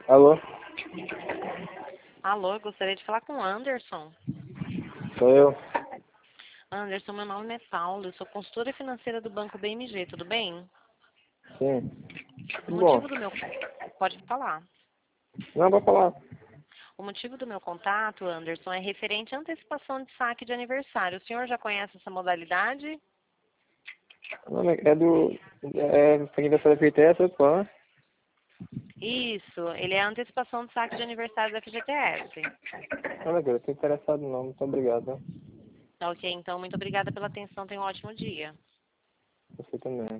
Alô? Alô, eu gostaria de falar com o Anderson. Sou eu? Anderson, meu nome é Paulo, eu sou consultora financeira do Banco BMG, tudo bem? Sim. O Tudo bom? motivo do meu... Pode falar. Não, pode falar. O motivo do meu contato, Anderson, é referente à antecipação de saque de aniversário. O senhor já conhece essa modalidade? Não, é do... Pra aniversário da FGTS, pô. Isso, ele é a antecipação de saque de aniversário da FGTS. Não, eu tô interessado não. Muito obrigado. Tá ok, então muito obrigada pela atenção, tenha um ótimo dia. Você também.